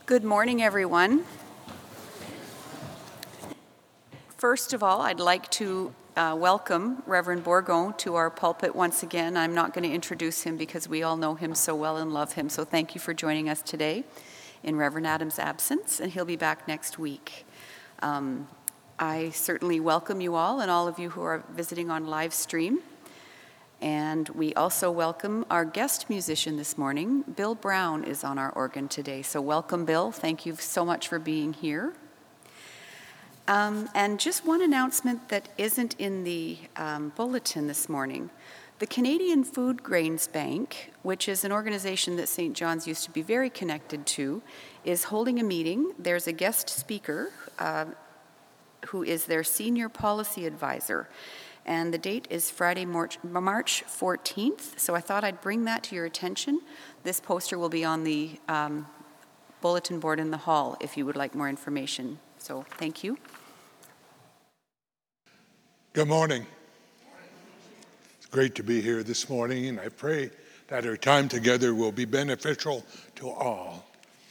Good morning, everyone. First of all, I'd like to welcome Reverend Bourgon to our pulpit once again. I'm not going to introduce him because we all know him so well and love him, so thank you for joining us today in Reverend Adams' absence, and he'll be back next week. I certainly welcome you all and all of you who are visiting on live stream. And we also welcome our guest musician this morning. Bill Brown is on our organ today. So welcome, Bill. Thank you so much for being here. And just one announcement that isn't in the bulletin this morning. The Canadian Food Grains Bank, which is an organization that St. John's used to be very connected to, is holding a meeting. There's a guest speaker who is their senior policy advisor. And the date is Friday, March 14th, so I thought I'd bring that to your attention. This poster will be on the bulletin board in the hall if you would like more information. So thank you. Good morning. It's great to be here this morning, and I pray that our time together will be beneficial to all.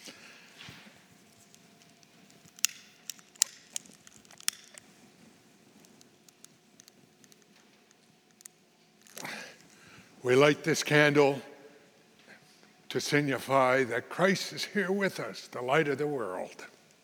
We light this candle to signify that Christ is here with us, the light of the world.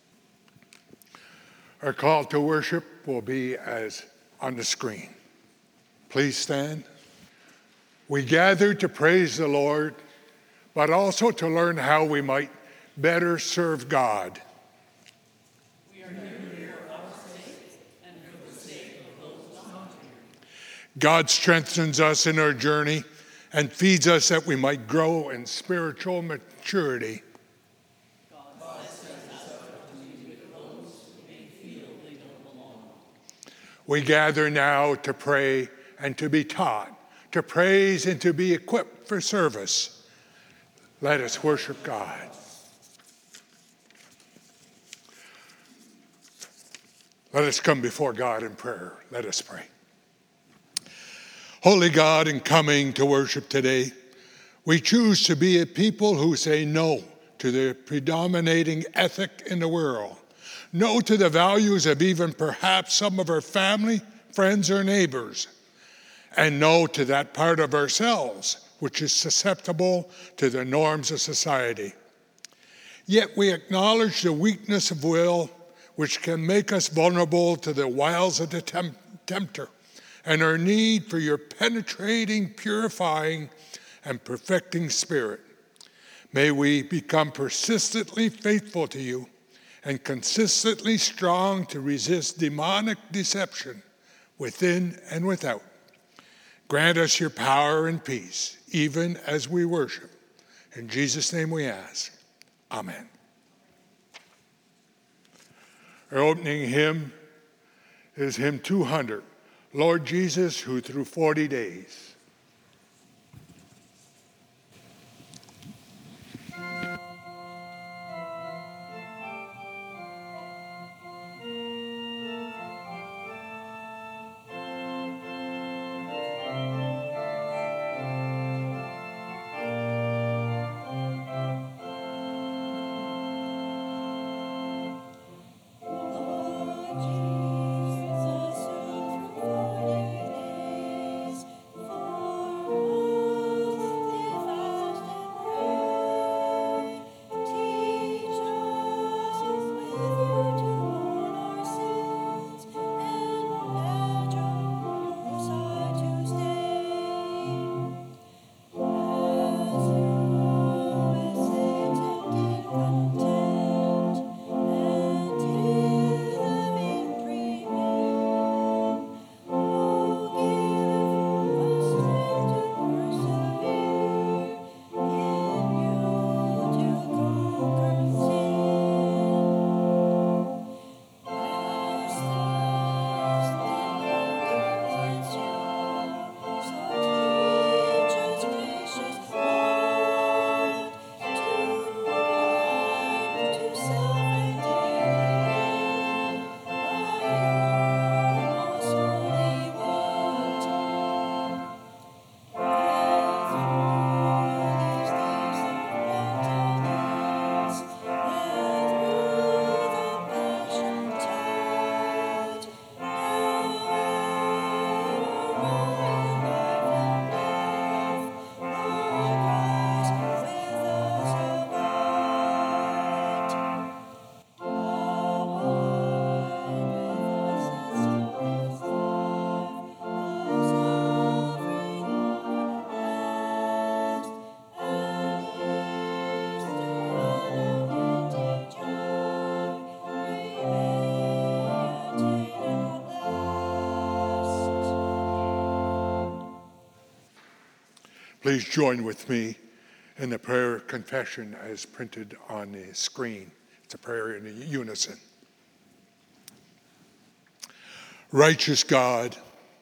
Our call to worship will be as on the screen. Please stand. We gather to praise the Lord, but also to learn how we might better serve God. We are here for our sake and for the sake of those not here. God strengthens us in our journey and feeds us that we might grow in spiritual maturity. God blesses us with those who may feel they don't belong. We gather now to pray and to be taught, to praise and to be equipped for service. Let us worship God. Let us come before God in prayer. Let us pray. Holy God, in coming to worship today, we choose to be a people who say no to the predominating ethic in the world, no to the values of even perhaps some of our family, friends, or neighbors, and no to that part of ourselves which is susceptible to the norms of society. Yet we acknowledge the weakness of will which can make us vulnerable to the wiles of the tempter, and our need for your penetrating, purifying, and perfecting spirit. May we become persistently faithful to you and consistently strong to resist demonic deception within and without. Grant us your power and peace, even as we worship. In Jesus' name we ask. Amen. Our opening hymn is hymn 200. Lord Jesus, who through 40 days Please join with me in the prayer confession as printed on the screen. It's a prayer in unison. Righteous God,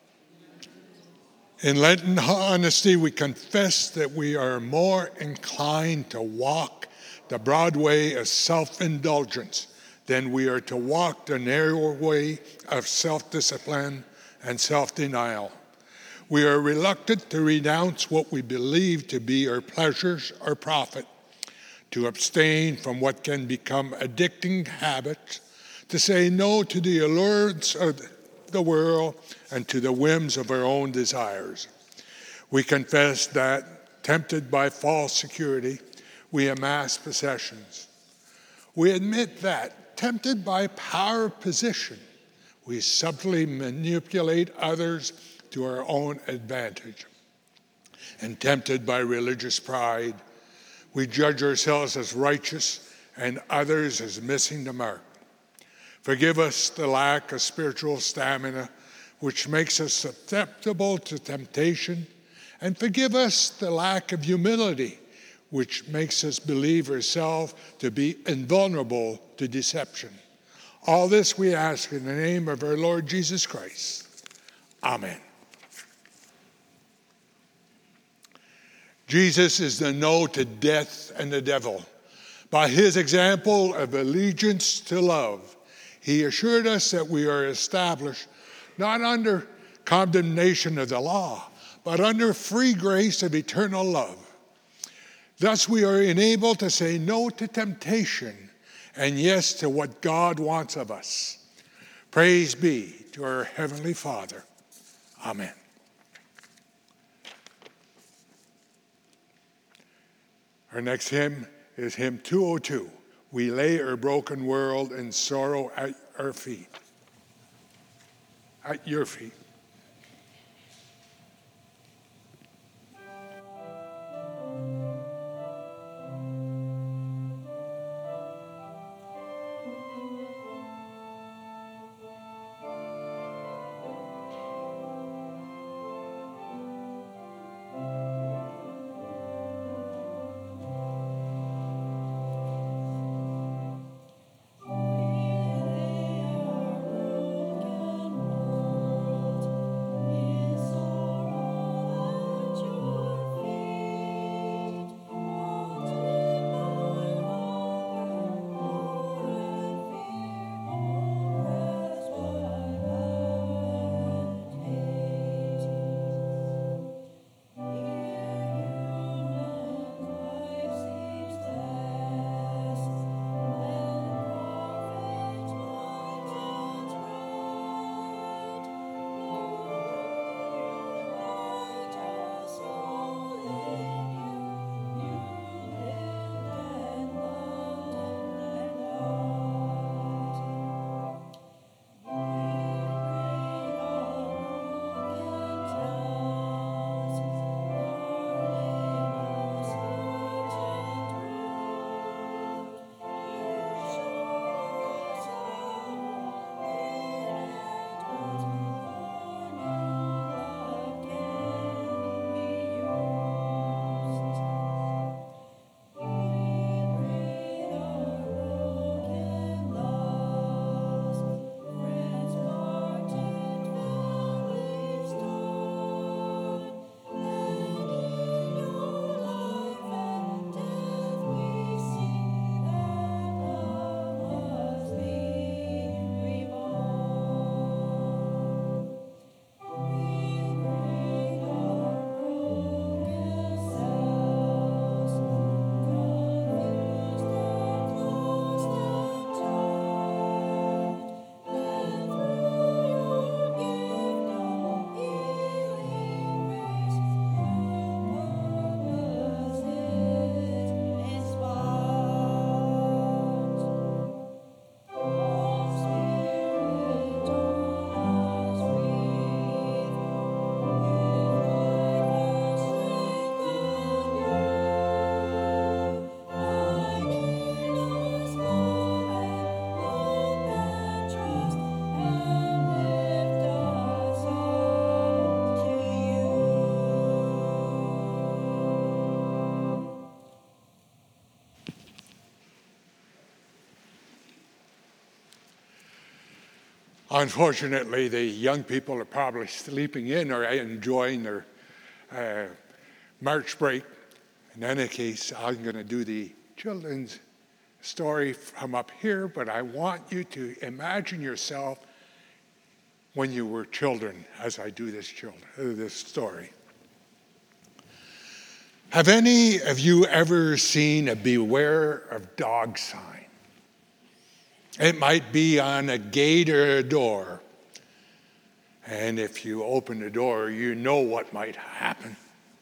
in Lenten honesty, we confess that we are more inclined to walk the broad way of self-indulgence than we are to walk the narrow way of self-discipline and self-denial. We are reluctant to renounce what we believe to be our pleasures or profit, to abstain from what can become addicting habits, to say no to the allurements of the world and to the whims of our own desires. We confess that, tempted by false security, we amass possessions. We admit that, tempted by power of position, we subtly manipulate others to our own advantage. And tempted by religious pride, we judge ourselves as righteous and others as missing the mark. Forgive us the lack of spiritual stamina, which makes us susceptible to temptation, and forgive us the lack of humility, which makes us believe ourselves to be invulnerable to deception. All this we ask in the name of our Lord Jesus Christ. Amen. Jesus is the no to death and the devil. By his example of allegiance to love, he assured us that we are established not under condemnation of the law, but under free grace of eternal love. Thus we are enabled to say no to temptation and yes to what God wants of us. Praise be to our Heavenly Father. Amen. Our next hymn is hymn 202. We lay our broken world and sorrow at our feet. At your feet. Unfortunately, the young people are probably sleeping in or enjoying their March break. In any case, I'm going to do the children's story from up here, but I want you to imagine yourself when you were children as I do this story. Have any of you ever seen a beware of dog sign? It might be on a gate or a door. And if you open the door, you know what might happen.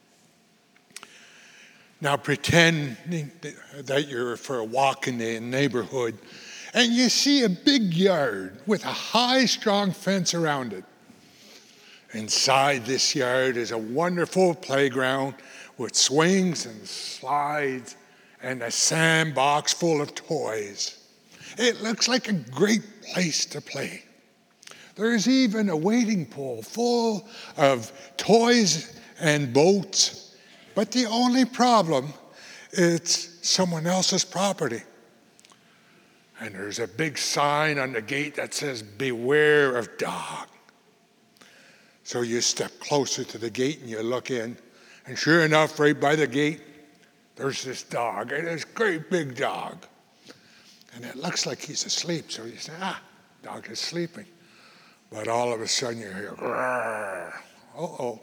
Now pretend that you're for a walk in the neighborhood and you see a big yard with a high, strong fence around it. Inside this yard is a wonderful playground with swings and slides and a sandbox full of toys. It looks like a great place to play. There's even a wading pool full of toys and boats. But the only problem, it's someone else's property. And there's a big sign on the gate that says, "Beware of dog." So you step closer to the gate and you look in. And sure enough, right by the gate, there's this dog. And this great big dog. And it looks like he's asleep. So you say, dog is sleeping. But all of a sudden you hear, "Grrr." Uh-oh.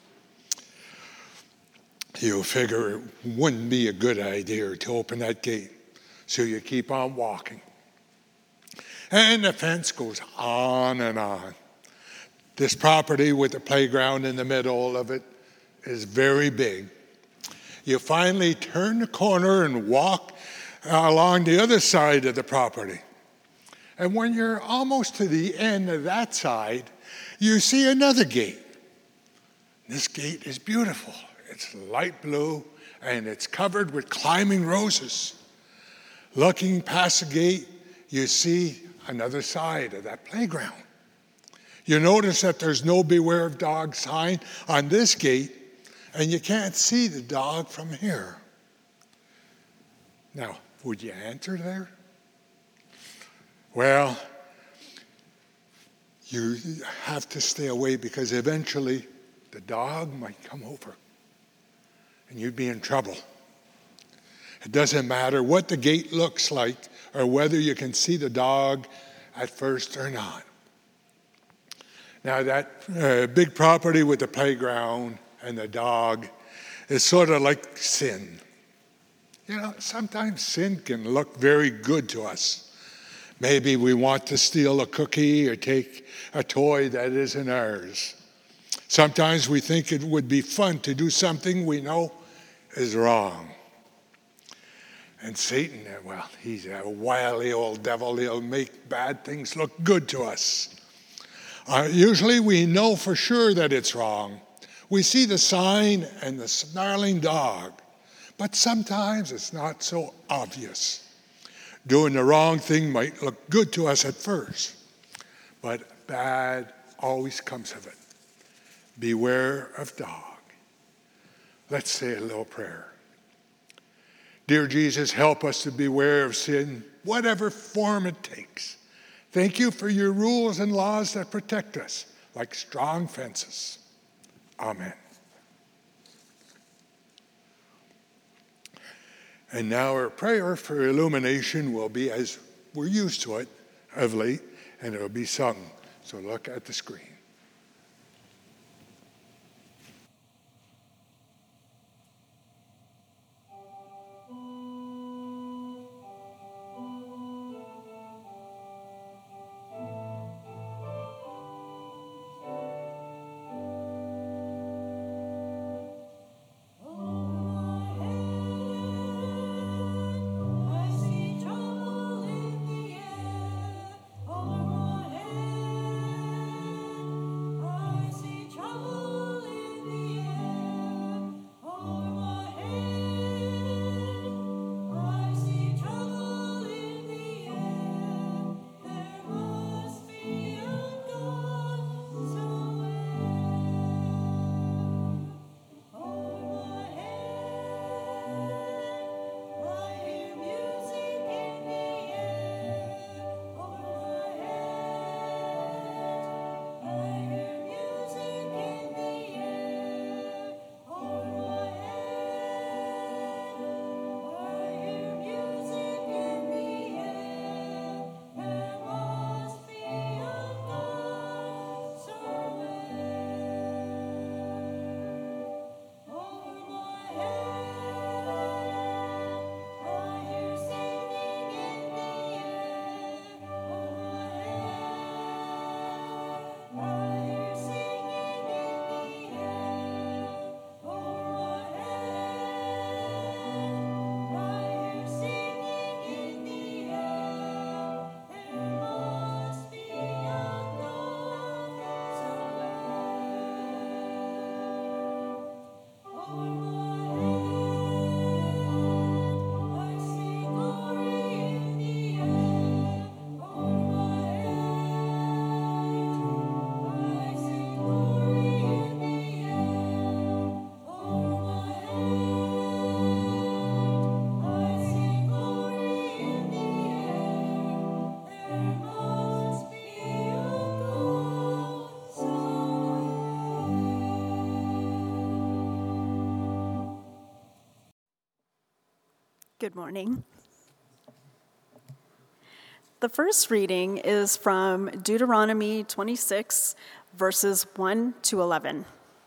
You figure it wouldn't be a good idea to open that gate. So you keep on walking. And the fence goes on and on. This property with the playground in the middle of it is very big. You finally turn the corner and walk along the other side of the property. And when you're almost to the end of that side, you see another gate. This gate is beautiful. It's light blue and it's covered with climbing roses. Looking past the gate, you see another side of that playground. You notice that there's no "Beware of Dog" sign on this gate, and you can't see the dog from here. Now, would you enter there? Well, you have to stay away because eventually the dog might come over and you'd be in trouble. It doesn't matter what the gate looks like or whether you can see the dog at first or not. Now that big property with the playground and the dog is sort of like sin. You know, sometimes sin can look very good to us. Maybe we want to steal a cookie or take a toy that isn't ours. Sometimes we think it would be fun to do something we know is wrong. And Satan, well, he's a wily old devil. He'll make bad things look good to us. Usually we know for sure that it's wrong. We see the sign and the snarling dog, but sometimes it's not so obvious. Doing the wrong thing might look good to us at first, but bad always comes of it. Beware of dog. Let's say a little prayer. Dear Jesus, help us to beware of sin, whatever form it takes. Thank you for your rules and laws that protect us like strong fences. Amen. And now our prayer for illumination will be as we're used to it of late, and it will be sung. So look at the screen. Good morning. The first reading is from Deuteronomy 26, verses 1 to 11.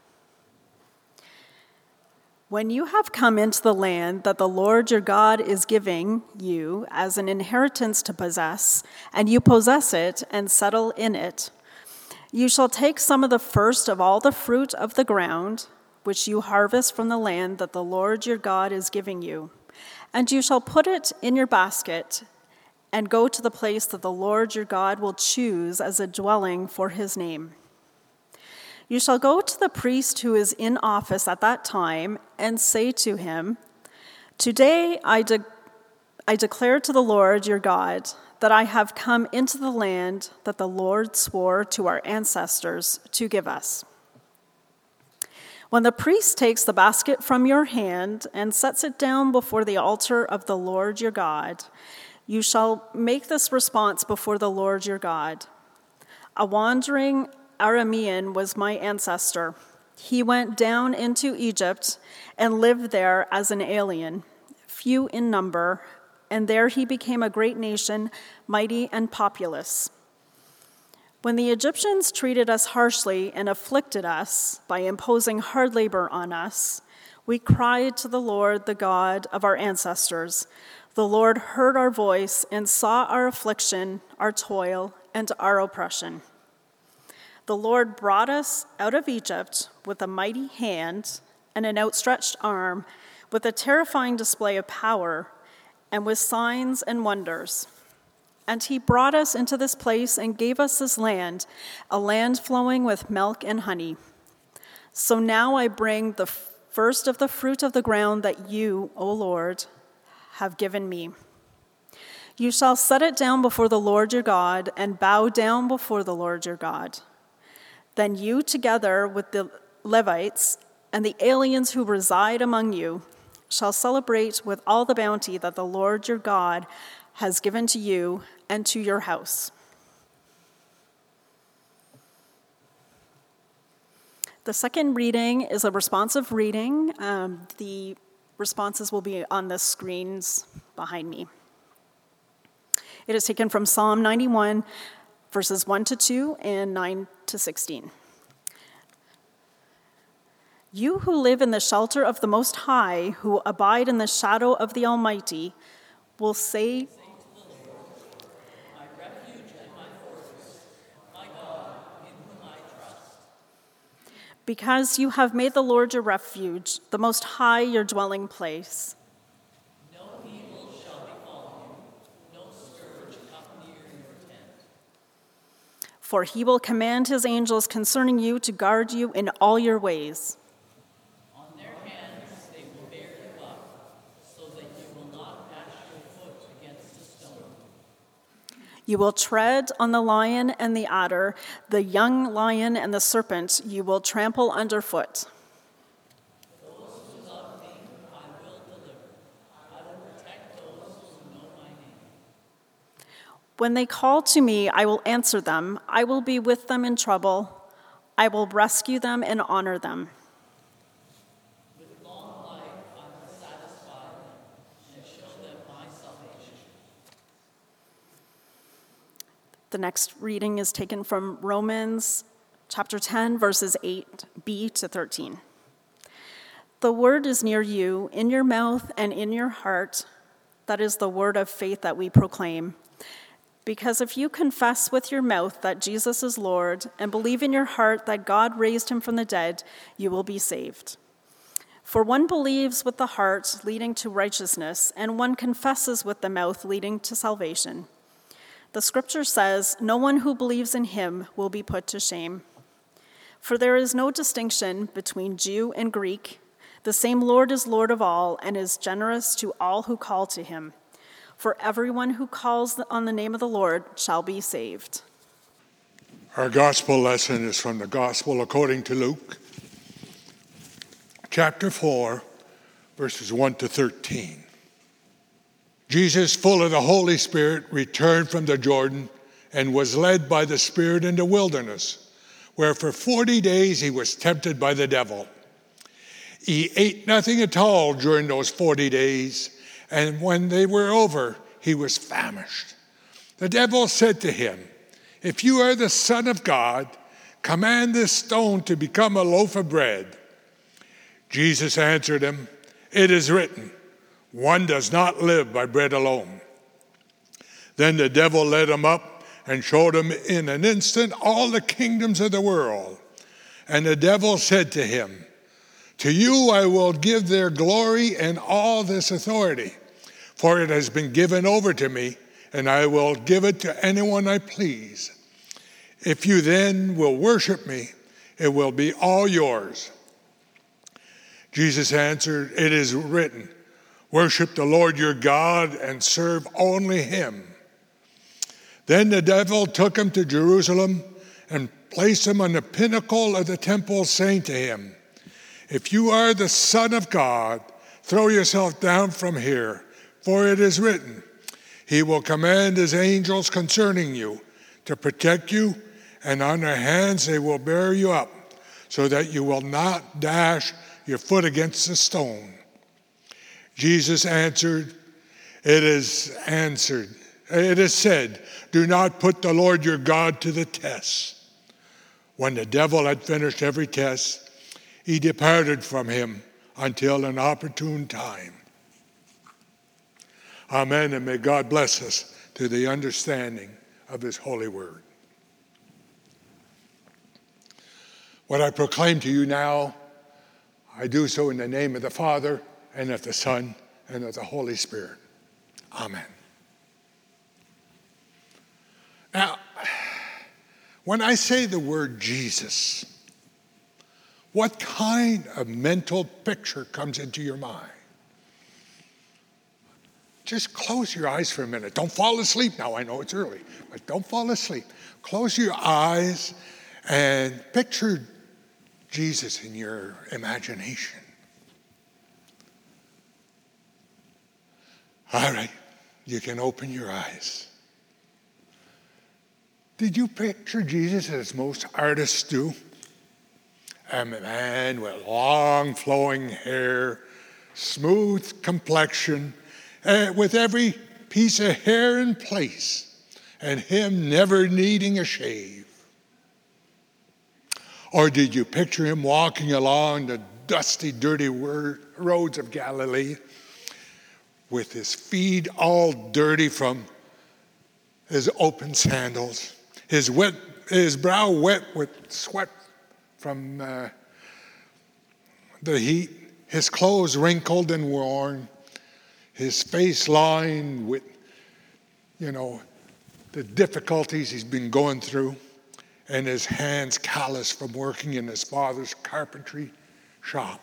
When you have come into the land that the Lord your God is giving you as an inheritance to possess, and you possess it and settle in it, you shall take some of the first of all the fruit of the ground, which you harvest from the land that the Lord your God is giving you, and you shall put it in your basket and go to the place that the Lord your God will choose as a dwelling for his name. You shall go to the priest who is in office at that time and say to him, "Today I declare to the Lord your God that I have come into the land that the Lord swore to our ancestors to give us." When the priest takes the basket from your hand and sets it down before the altar of the Lord your God, you shall make this response before the Lord your God. A wandering Aramean was my ancestor. He went down into Egypt and lived there as an alien, few in number, and there he became a great nation, mighty and populous. When the Egyptians treated us harshly and afflicted us by imposing hard labor on us, we cried to the Lord, the God of our ancestors. The Lord heard our voice and saw our affliction, our toil, and our oppression. The Lord brought us out of Egypt with a mighty hand and an outstretched arm, with a terrifying display of power, and with signs and wonders. And he brought us into this place and gave us this land, a land flowing with milk and honey. So now I bring the first of the fruit of the ground that you, O Lord, have given me. You shall set it down before the Lord your God and bow down before the Lord your God. Then you, together with the Levites and the aliens who reside among you, shall celebrate with all the bounty that the Lord your God has given to you and to your house. The second reading is a responsive reading. The responses will be on the screens behind me. It is taken from Psalm 91, verses 1 to 2 and 9 to 16. You who live in the shelter of the Most High, who abide in the shadow of the Almighty, will say, "My refuge and my fortress, my God, in whom I trust." Because you have made the Lord your refuge, the Most High your dwelling place. No evil shall befall you, no scourge come near your tent. For he will command his angels concerning you to guard you in all your ways. On their hands they will bear you up, so that you will not dash your foot against a stone. You will tread on the lion and the adder, the young lion and the serpent you will trample underfoot. Those who love me I will deliver. I will protect those who know my name. When they call to me, I will answer them. I will be with them in trouble. I will rescue them and honor them. With long life I will satisfy them and show them my salvation. The next reading is taken from Romans chapter 10, verses 8b to 13. The word is near you, in your mouth and in your heart. That is the word of faith that we proclaim. Because if you confess with your mouth that Jesus is Lord and believe in your heart that God raised him from the dead, you will be saved. For one believes with the heart, leading to righteousness, and one confesses with the mouth, leading to salvation. The scripture says, "No one who believes in him will be put to shame." For there is no distinction between Jew and Greek. The same Lord is Lord of all and is generous to all who call to him. For everyone who calls on the name of the Lord shall be saved. Our gospel lesson is from the Gospel according to Luke, chapter 4, verses 1 to 13. Jesus, full of the Holy Spirit, returned from the Jordan and was led by the Spirit into wilderness, where for 40 days he was tempted by the devil. He ate nothing at all during those 40 days, And when they were over, he was famished. The devil said to him, "If you are the Son of God, command this stone to become a loaf of bread." Jesus answered him, "It is written, one does not live by bread alone." Then the devil led him up and showed him in an instant all the kingdoms of the world. And the devil said to him, "To you I will give their glory and all this authority, for it has been given over to me, and I will give it to anyone I please. If you then will worship me, it will be all yours." Jesus answered, "It is written, worship the Lord your God and serve only him." Then the devil took him to Jerusalem and placed him on the pinnacle of the temple, saying to him, "If you are the Son of God, throw yourself down from here, for it is written, he will command his angels concerning you to protect you, and on their hands they will bear you up, so that you will not dash your foot against a stone." Jesus answered, It is said, do not put the Lord your God to the test." When the devil had finished every test, he departed from him until an opportune time. Amen, and may God bless us to the understanding of his holy word. What I proclaim to you now, I do so in the name of the Father, and of the Son, and of the Holy Spirit. Amen. Now, when I say the word Jesus, what kind of mental picture comes into your mind? Just close your eyes for a minute. Don't fall asleep now. I know it's early, but don't fall asleep. Close your eyes and picture Jesus in your imagination. All right, you can open your eyes. Did you picture Jesus as most artists do? A man with long flowing hair, smooth complexion, with every piece of hair in place, and him never needing a shave? Or did you picture him walking along the dusty, dirty roads of Galilee with his feet all dirty from his open sandals, his brow wet with sweat from the heat, his clothes wrinkled and worn, his face lined with, the difficulties he's been going through, and his hands calloused from working in his father's carpentry shop?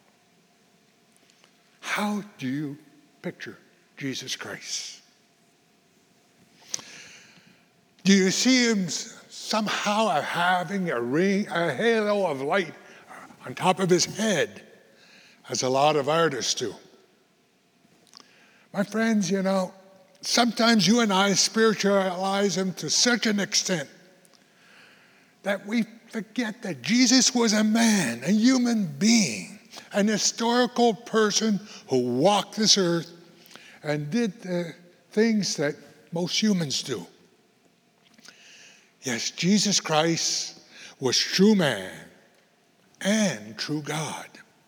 How do you picture Jesus Christ? Do you see him somehow having a halo of light on top of his head, as a lot of artists do? My friends, sometimes you and I spiritualize him to such an extent that we forget that Jesus was a man, a human being, an historical person who walked this earth and did the things that most humans do. Yes, Jesus Christ was true man and true God.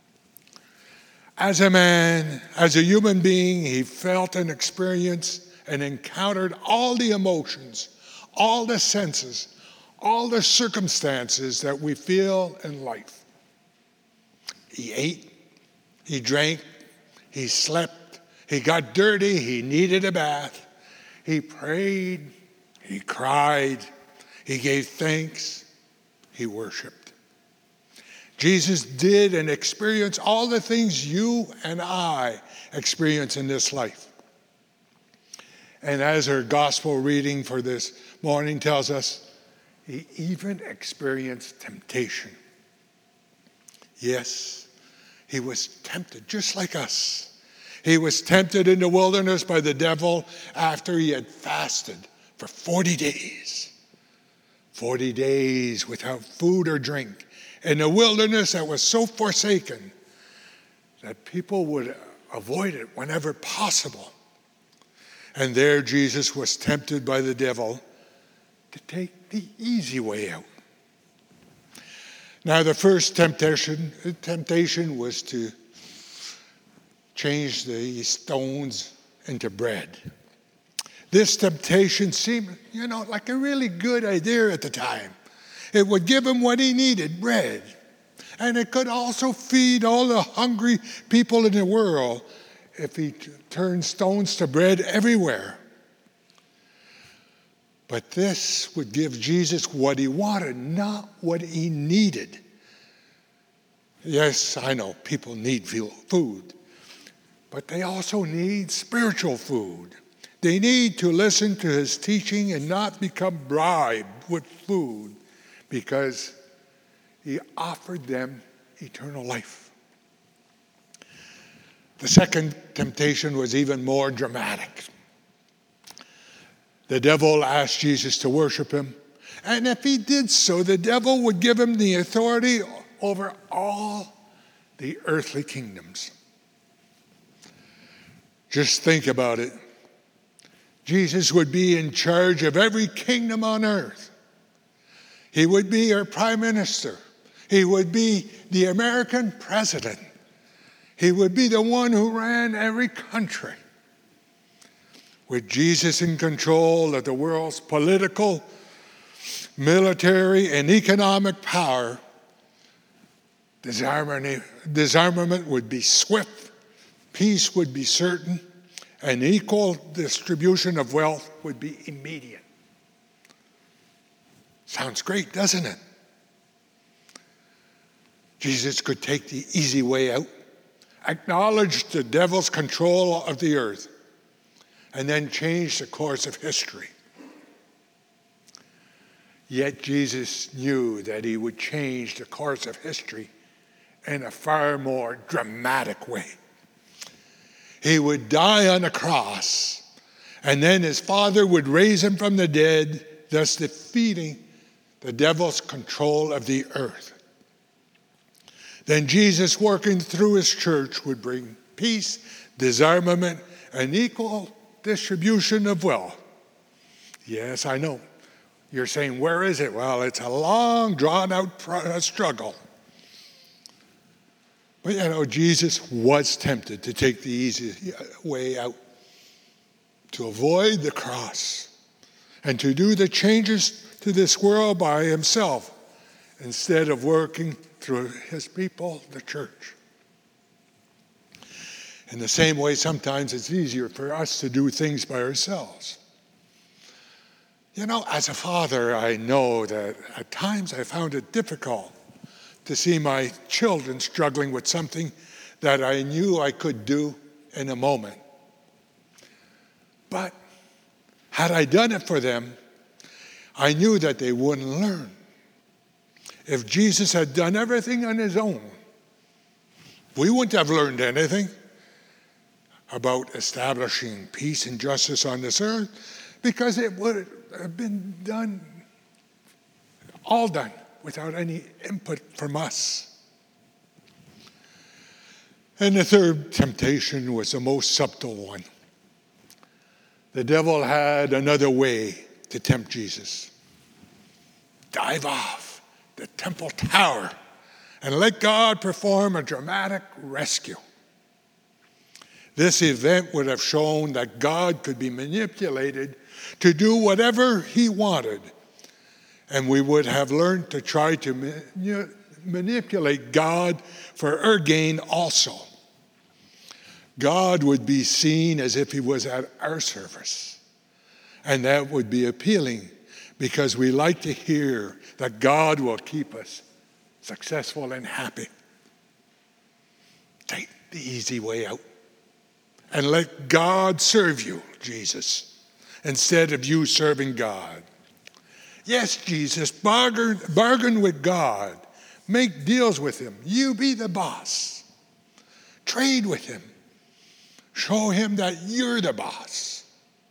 As a man, as a human being, he felt and experienced and encountered all the emotions, all the senses, all the circumstances that we feel in life. He ate, he drank, he slept, he got dirty, he needed a bath, he prayed, he cried, he gave thanks, he worshiped. Jesus did and experienced all the things you and I experience in this life. And as our gospel reading for this morning tells us, he even experienced temptation. Yes, he was tempted just like us. He was tempted in the wilderness by the devil after he had fasted for 40 days. 40 days without food or drink in a wilderness that was so forsaken that people would avoid it whenever possible. And there Jesus was tempted by the devil to take the easy way out. Now the first temptation was to change the stones into bread. This temptation seemed, like a really good idea at the time. It would give him what he needed, bread. And it could also feed all the hungry people in the world if he turned stones to bread everywhere. But this would give Jesus what he wanted, not what he needed. Yes, I know people need food, but they also need spiritual food. They need to listen to his teaching and not become bribed with food because he offered them eternal life. The second temptation was even more dramatic. The devil asked Jesus to worship him, and if he did so, the devil would give him the authority over all the earthly kingdoms. Just think about it. Jesus would be in charge of every kingdom on earth. He would be our prime minister. He would be the American president. He would be the one who ran every country. With Jesus in control of the world's political, military, and economic power, disarmament would be swift, peace would be certain, and equal distribution of wealth would be immediate. Sounds great, doesn't it? Jesus could take the easy way out, acknowledge the devil's control of the earth, and then change the course of history. Yet Jesus knew that he would change the course of history in a far more dramatic way. He would die on a cross, and then his Father would raise him from the dead, thus defeating the devil's control of the earth. Then Jesus, working through his church, would bring peace, disarmament, and equal distribution of wealth. Yes, I know. You're saying, where is it? Well, it's a long, drawn-out struggle. But Jesus was tempted to take the easy way out, to avoid the cross, and to do the changes to this world by himself, instead of working through his people, the church. In the same way, sometimes it's easier for us to do things by ourselves. As a father, I know that at times I found it difficult to see my children struggling with something that I knew I could do in a moment. But had I done it for them, I knew that they wouldn't learn. If Jesus had done everything on his own, we wouldn't have learned anything about establishing peace and justice on this earth, because it would have been all done without any input from us. And the third temptation was the most subtle one. The devil had another way to tempt Jesus. Dive off the temple tower and let God perform a dramatic rescue. This event would have shown that God could be manipulated to do whatever he wanted, and we would have learned to try to manipulate God for our gain also. God would be seen as if he was at our service, and that would be appealing because we like to hear that God will keep us successful and happy. Take the easy way out and let God serve you, Jesus, instead of you serving God. Yes, Jesus, bargain with God. Make deals with him. You be the boss. Trade with him. Show him that you're the boss.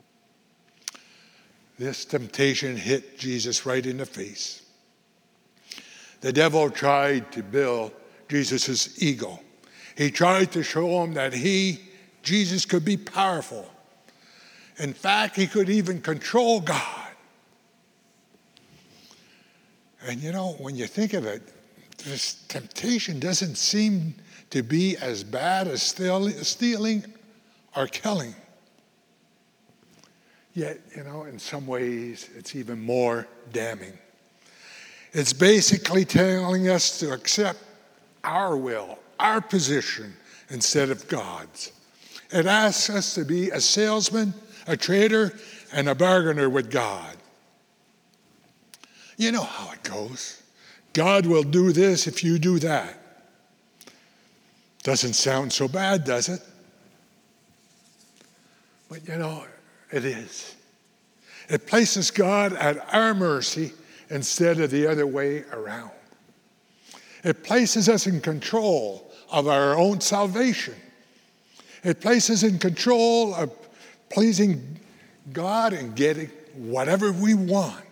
This temptation hit Jesus right in the face. The devil tried to build Jesus' ego. He tried to show him that he Jesus could be powerful. In fact, he could even control God. And when you think of it, this temptation doesn't seem to be as bad as stealing or killing. Yet, in some ways, it's even more damning. It's basically telling us to accept our will, our position, instead of God's. It asks us to be a salesman, a trader, and a bargainer with God. You know how it goes. God will do this if you do that. Doesn't sound so bad, does it? But it is. It places God at our mercy instead of the other way around. It places us in control of our own salvation. It places us in control of pleasing God and getting whatever we want.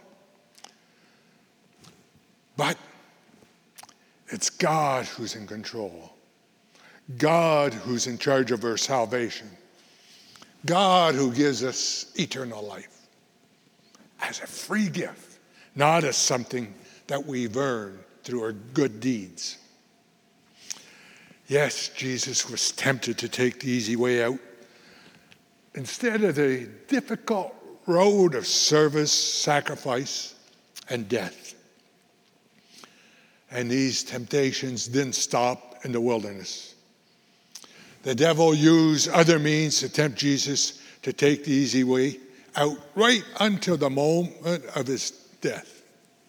But it's God who's in control. God who's in charge of our salvation. God who gives us eternal life as a free gift, not as something that we've earned through our good deeds. Yes, Jesus was tempted to take the easy way out. Instead of the difficult road of service, sacrifice, and death. And these temptations didn't stop in the wilderness. The devil used other means to tempt Jesus to take the easy way out right until the moment of his death.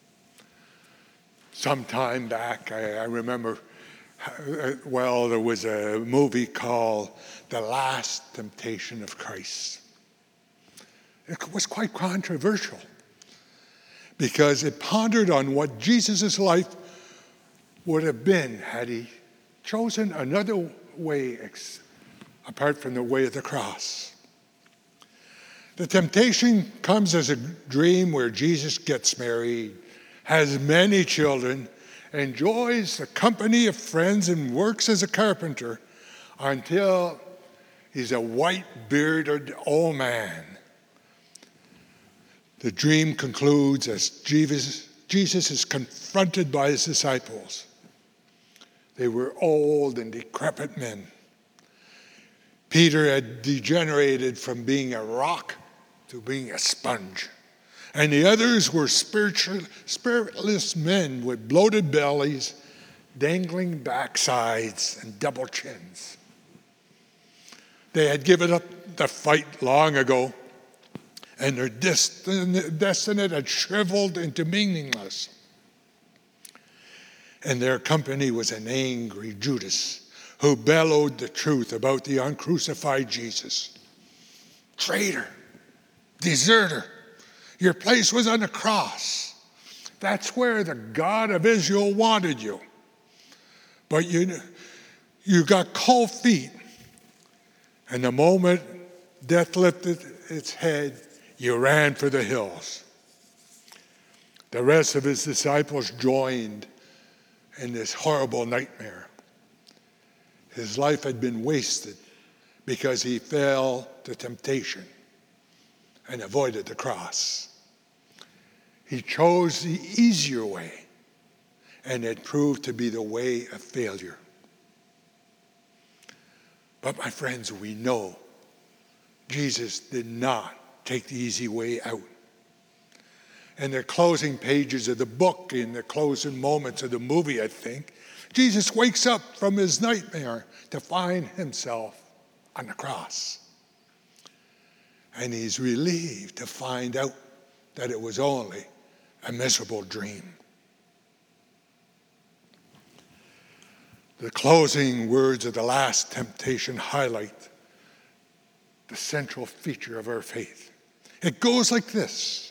Some time back, I remember, there was a movie called The Last Temptation of Christ. It was quite controversial because it pondered on what Jesus' life would have been had he chosen another way apart from the way of the cross. The temptation comes as a dream where Jesus gets married, has many children, enjoys the company of friends, and works as a carpenter until he's a white-bearded old man. The dream concludes as Jesus is confronted by his disciples. They were old and decrepit men. Peter had degenerated from being a rock to being a sponge. And the others were spiritless men with bloated bellies, dangling backsides, and double chins. They had given up the fight long ago, and their destiny had shriveled into meaningless. And their company was an angry Judas who bellowed the truth about the uncrucified Jesus. Traitor, deserter, your place was on the cross. That's where the God of Israel wanted you. But you got cold feet. And the moment death lifted its head, you ran for the hills. The rest of his disciples joined in this horrible nightmare. His life had been wasted because he fell to temptation and avoided the cross. He chose the easier way, and it proved to be the way of failure. But my friends, we know Jesus did not take the easy way out. In the closing pages of the book, in the closing moments of the movie, I think, Jesus wakes up from his nightmare to find himself on the cross. And he's relieved to find out that it was only a miserable dream. The closing words of the last temptation highlight the central feature of our faith. It goes like this.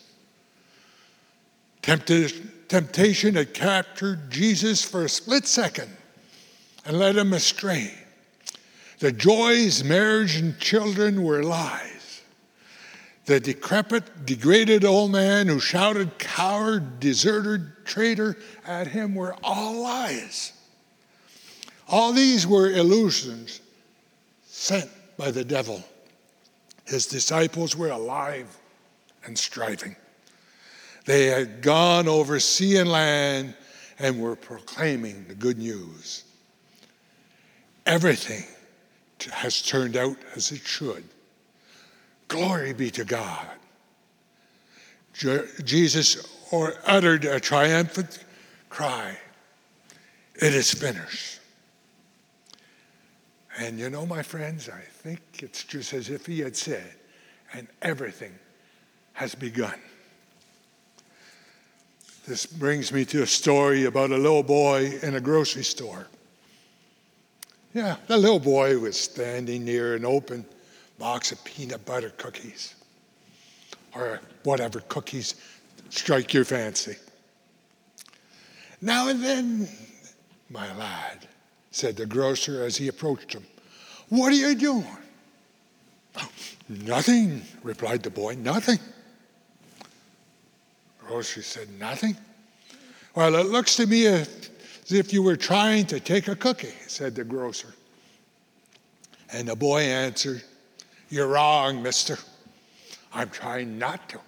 Temptation had captured Jesus for a split second and led him astray. The joys, marriage, and children were lies. The decrepit, degraded old man who shouted coward, deserter, traitor at him were all lies. All these were illusions sent by the devil, his disciples were alive and striving. They had gone over sea and land and were proclaiming the good news. Everything has turned out as it should. Glory be to God. Jesus uttered a triumphant cry, "It is finished." And you know, my friends, I think it's just as if he had said, and everything has begun. This brings me to a story about a little boy in a grocery store. Yeah, the little boy was standing near an open box of peanut butter cookies, or whatever cookies strike your fancy. "Now and then, my lad," said the grocer as he approached him, "what are you doing?" "Nothing," replied the boy, "nothing." The grocer said, "Nothing? Well, it looks to me as if you were trying to take a cookie," said the grocer. And the boy answered, "You're wrong, mister. I'm trying not to."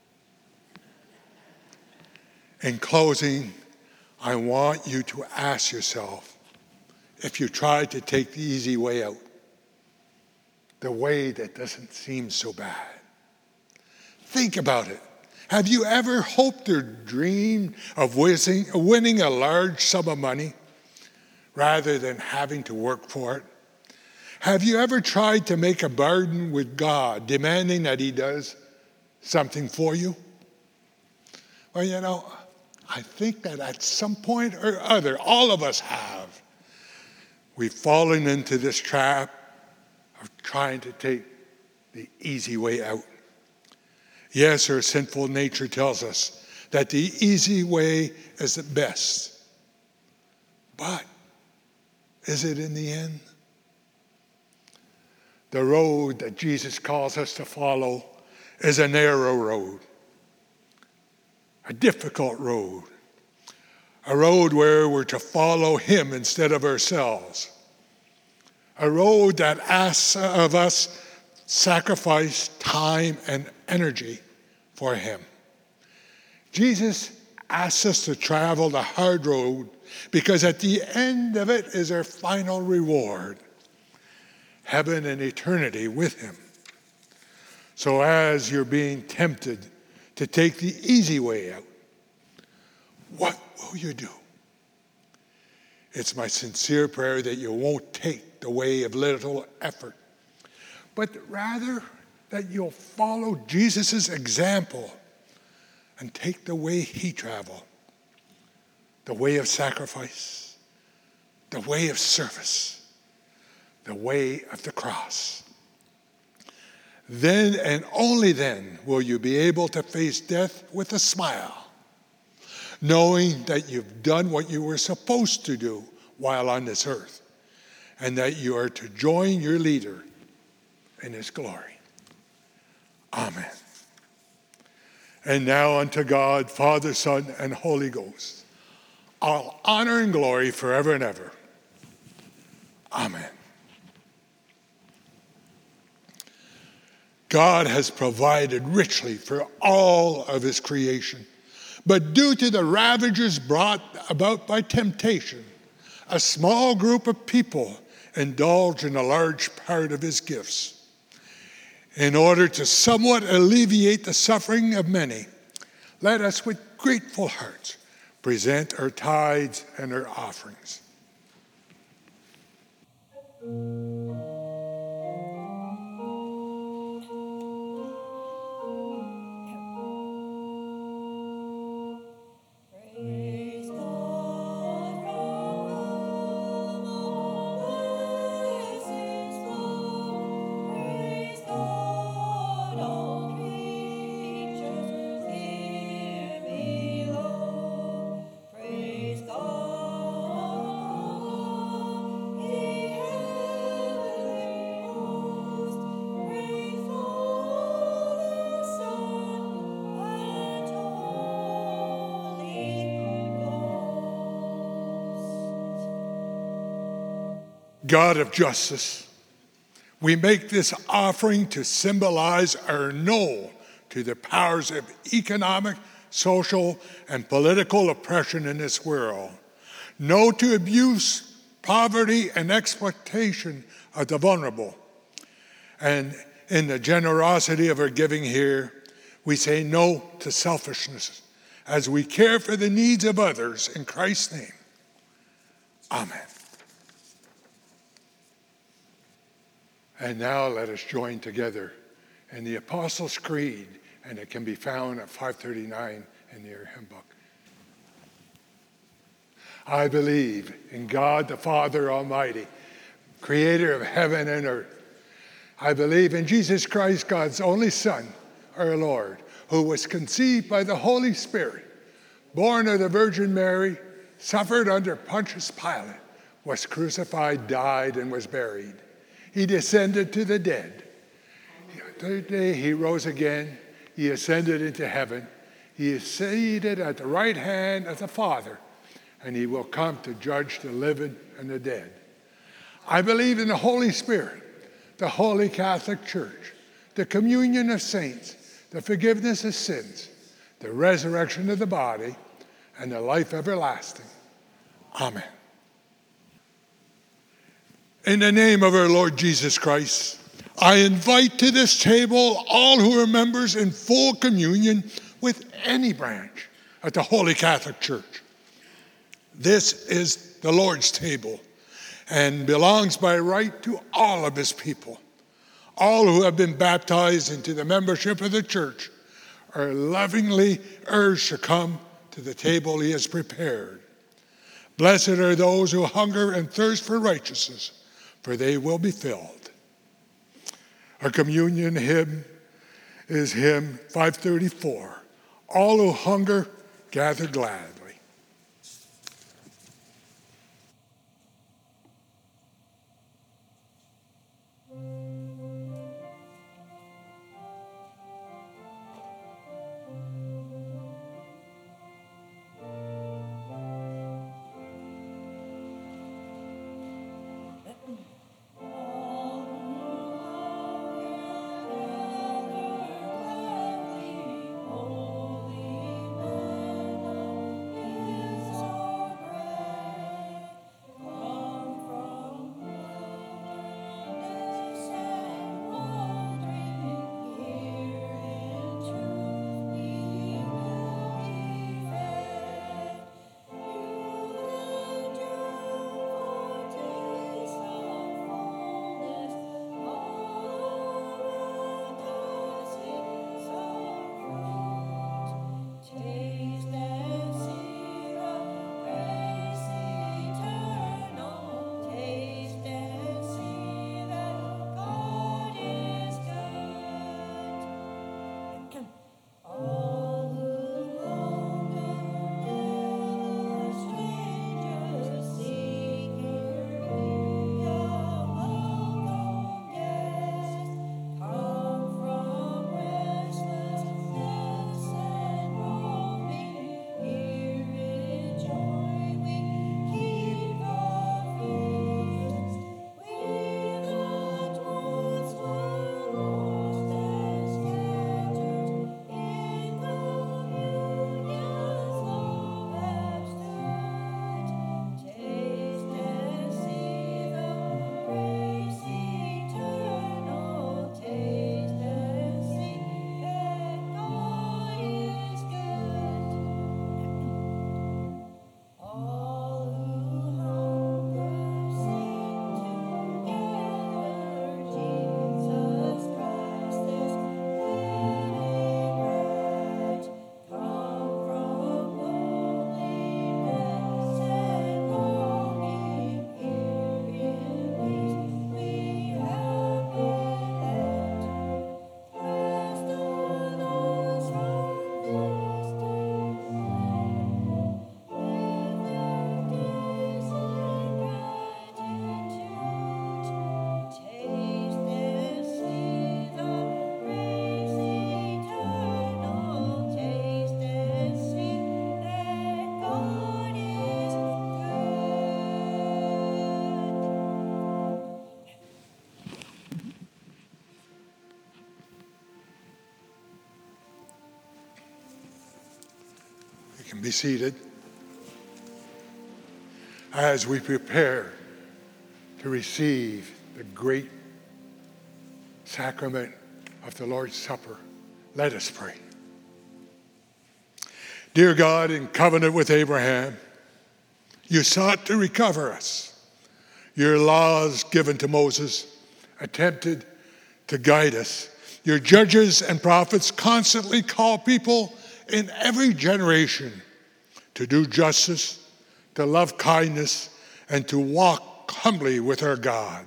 In closing, I want you to ask yourself if you tried to take the easy way out, the way that doesn't seem so bad. Think about it. Have you ever hoped or dreamed of winning a large sum of money rather than having to work for it? Have you ever tried to make a bargain with God, demanding that he does something for you? Well, you know, I think that at some point or other, all of us have. We've fallen into this trap of trying to take the easy way out. Yes, our sinful nature tells us that the easy way is the best. But is it in the end? The road that Jesus calls us to follow is a narrow road, a difficult road, a road where we're to follow him instead of ourselves, a road that asks of us sacrifice, time, and energy for him. Jesus asks us to travel the hard road because at the end of it is our final reward, heaven and eternity with him. So as you're being tempted to take the easy way out, what will you do? It's my sincere prayer that you won't take the way of little effort, but rather that you'll follow Jesus' example and take the way he traveled, the way of sacrifice, the way of service, the way of the cross. Then and only then will you be able to face death with a smile, knowing that you've done what you were supposed to do while on this earth, and that you are to join your leader in his glory. Amen. And now unto God, Father, Son, and Holy Ghost, all honor and glory forever and ever. Amen. God has provided richly for all of his creation, but due to the ravages brought about by temptation, a small group of people indulge in a large part of his gifts. In order to somewhat alleviate the suffering of many, let us with grateful hearts present our tithes and our offerings. God of justice, We make this offering to symbolize our no to the powers of economic, social, and political oppression in this world. No to abuse, poverty, and exploitation of the vulnerable. And in the generosity of our giving here, we say no to selfishness as we care for the needs of others in Christ's name. Amen. And now let us join together in the Apostles' Creed, and it can be found at 539 in your hymn book. I believe in God the Father Almighty, creator of heaven and earth. I believe in Jesus Christ, God's only Son, our Lord, who was conceived by the Holy Spirit, born of the Virgin Mary, suffered under Pontius Pilate, was crucified, died, and was buried. He descended to the dead. The third day he rose again. He ascended into heaven. He is seated at the right hand of the Father, and he will come to judge the living and the dead. I believe in the Holy Spirit, the Holy Catholic Church, the communion of saints, the forgiveness of sins, the resurrection of the body, and the life everlasting. Amen. In the name of our Lord Jesus Christ, I invite to this table all who are members in full communion with any branch at the Holy Catholic Church. This is the Lord's table and belongs by right to all of his people. All who have been baptized into the membership of the church are lovingly urged to come to the table he has prepared. Blessed are those who hunger and thirst for righteousness, for they will be filled. Our communion hymn is hymn 534. All who hunger, gather gladly. can be seated as we prepare to receive the great sacrament of the Lord's Supper. Let us pray. Dear God, in covenant with Abraham, you sought to recover us. Your laws given to Moses attempted to guide us. Your judges and prophets constantly call people in every generation to do justice, to love kindness, and to walk humbly with our God.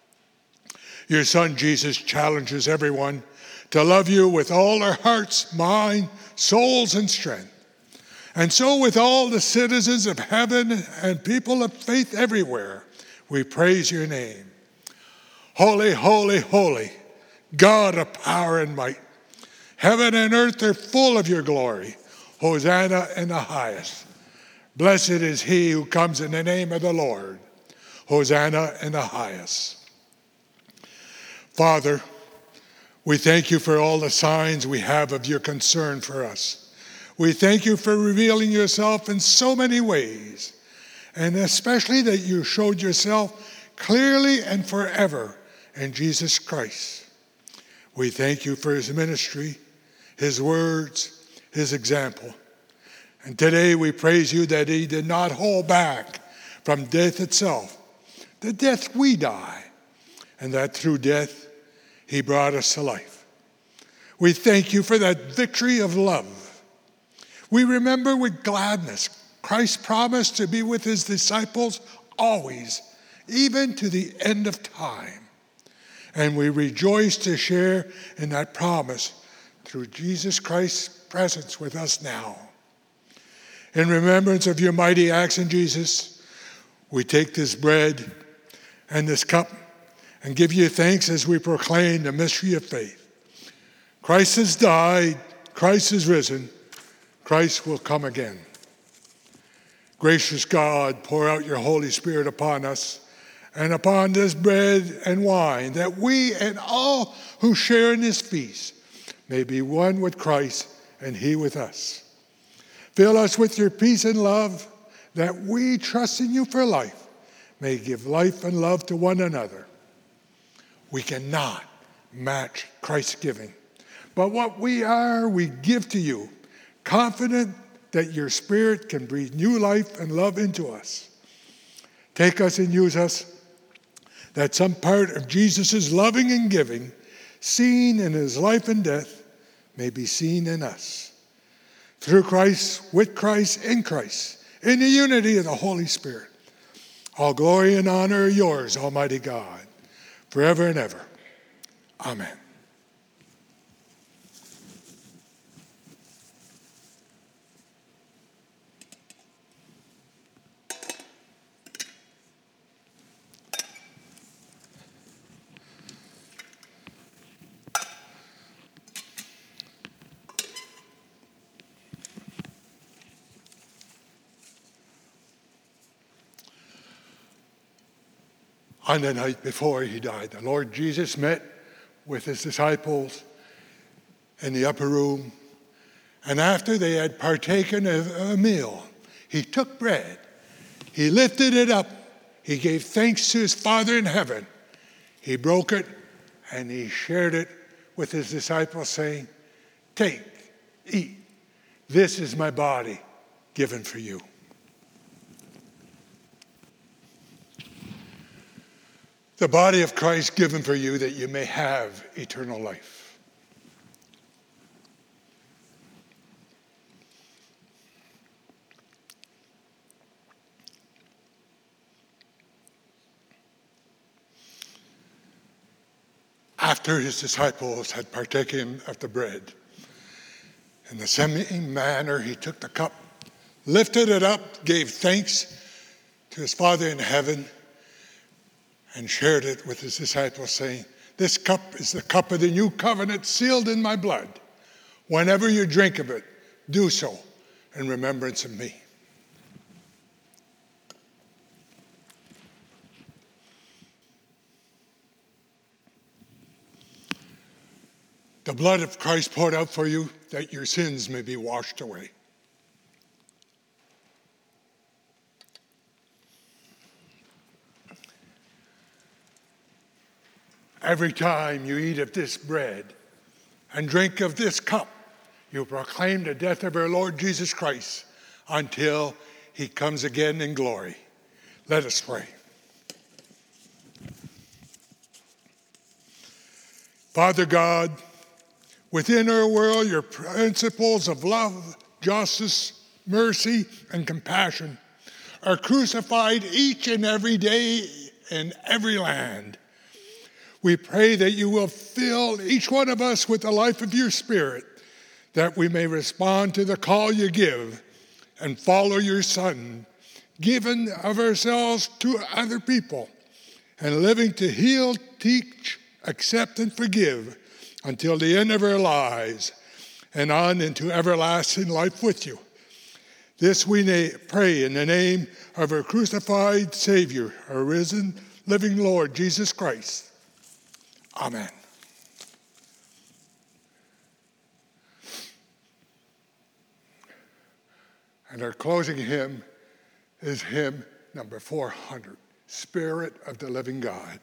Your Son Jesus challenges everyone to love you with all their hearts, mind, souls, and strength. And so with all the citizens of heaven and people of faith everywhere, we praise your name. Holy, holy, holy, God of power and might. Heaven and earth are full of your glory. Hosanna in the highest. Blessed is he who comes in the name of the Lord. Hosanna in the highest. Father, we thank you for all the signs we have of your concern for us. We thank you for revealing yourself in so many ways, and especially that you showed yourself clearly and forever in Jesus Christ. We thank you for his ministry, his words, his example. And today we praise you that he did not hold back from death itself, the death we die, and that through death he brought us to life. We thank you for that victory of love. We remember with gladness Christ's promise to be with his disciples always, even to the end of time. And we rejoice to share in that promise through Jesus Christ's presence with us now. In remembrance of your mighty acts in Jesus, we take this bread and this cup and give you thanks as we proclaim the mystery of faith. Christ has died, Christ is risen, Christ will come again. Gracious God, pour out your Holy Spirit upon us and upon this bread and wine, that we and all who share in this feast may be one with Christ and he with us. Fill us with your peace and love, that we, trusting you for life, may give life and love to one another. We cannot match Christ's giving, but what we are, we give to you, confident that your Spirit can breathe new life and love into us. Take us and use us, that some part of Jesus' loving and giving, seen in his life and death, may be seen in us. Through Christ, with Christ, in Christ, in the unity of the Holy Spirit. All glory and honor are yours, Almighty God, forever and ever. Amen. On the night before he died, the Lord Jesus met with his disciples in the upper room. And after they had partaken of a meal, he took bread. He lifted it up. He gave thanks to his Father in heaven. He broke it and he shared it with his disciples, saying, "Take, eat. This is my body given for you." The body of Christ given for you that you may have eternal life. After his disciples had partaken of the bread, in the same manner he took the cup, lifted it up, gave thanks to his Father in heaven, and shared it with his disciples, saying, "This cup is the cup of the new covenant sealed in my blood. Whenever you drink of it, do so in remembrance of me." The blood of Christ poured out for you, that your sins may be washed away. Every time you eat of this bread and drink of this cup, you proclaim the death of our Lord Jesus Christ until he comes again in glory. Let us pray. Father God, within our world, your principles of love, justice, mercy, and compassion are crucified each and every day in every land. We pray that you will fill each one of us with the life of your Spirit, that we may respond to the call you give and follow your Son, giving of ourselves to other people, and living to heal, teach, accept, and forgive until the end of our lives and on into everlasting life with you. This we pray in the name of our crucified Savior, our risen, living Lord, Jesus Christ. Amen. And our closing hymn is hymn number 400, Spirit of the Living God.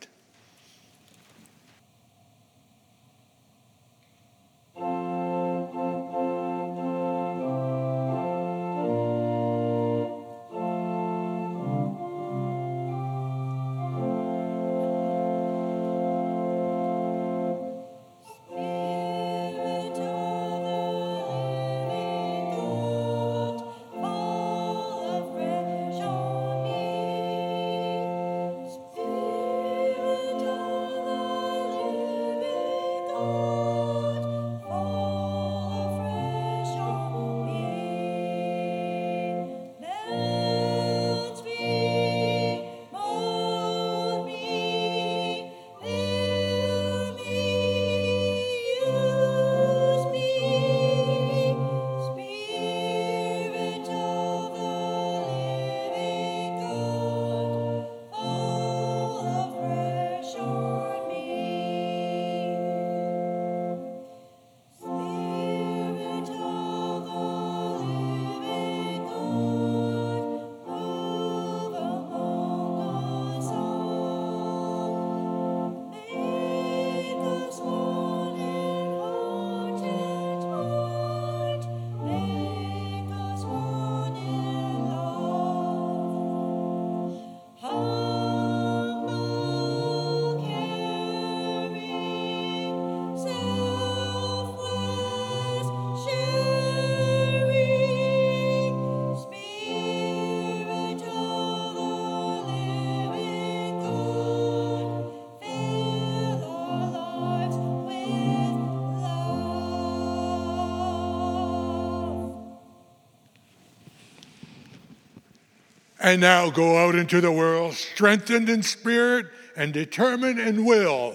And now go out into the world, strengthened in spirit and determined in will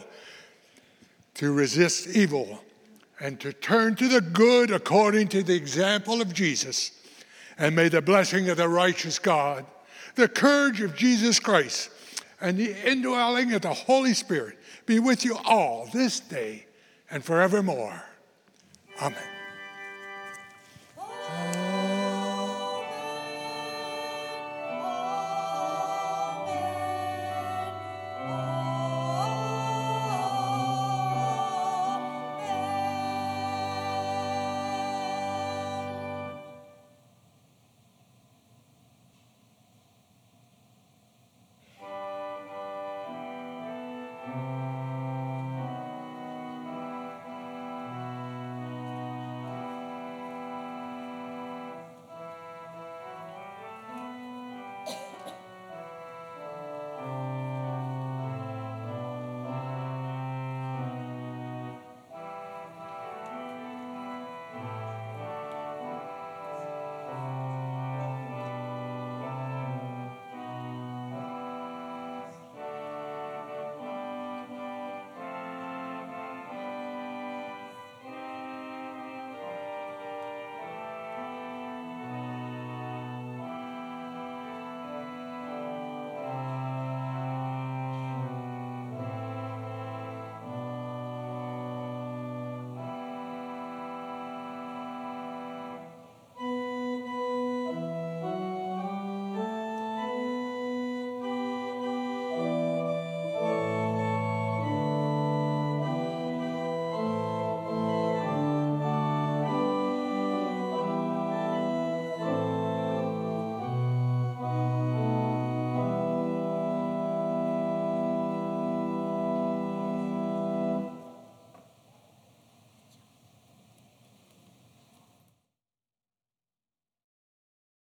to resist evil and to turn to the good according to the example of Jesus. And may the blessing of the righteous God, the courage of Jesus Christ, and the indwelling of the Holy Spirit be with you all this day and forevermore. Amen.